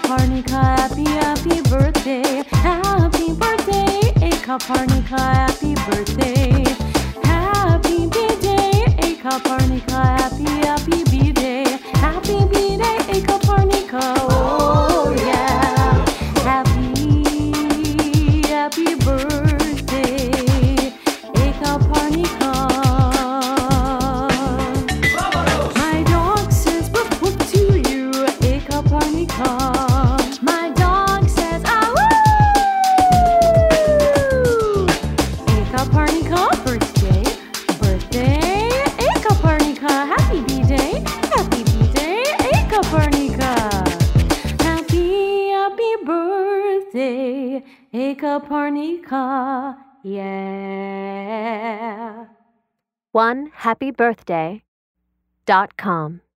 Copernica, happy birthday. Happy birthday, Copernica, happy birthday. Happy B-Day, Copernica, happy B-Day. Happy B-Day, Copernica, oh yeah. Happy birthday, Copernica. My dog says whoop whoop to you, Copernica. My dog says ah woo. Copernica, birthday, Copernica. Happy B-Day, Copernica. Happy birthday, Copernica, yeah. OneHappyBirthday.com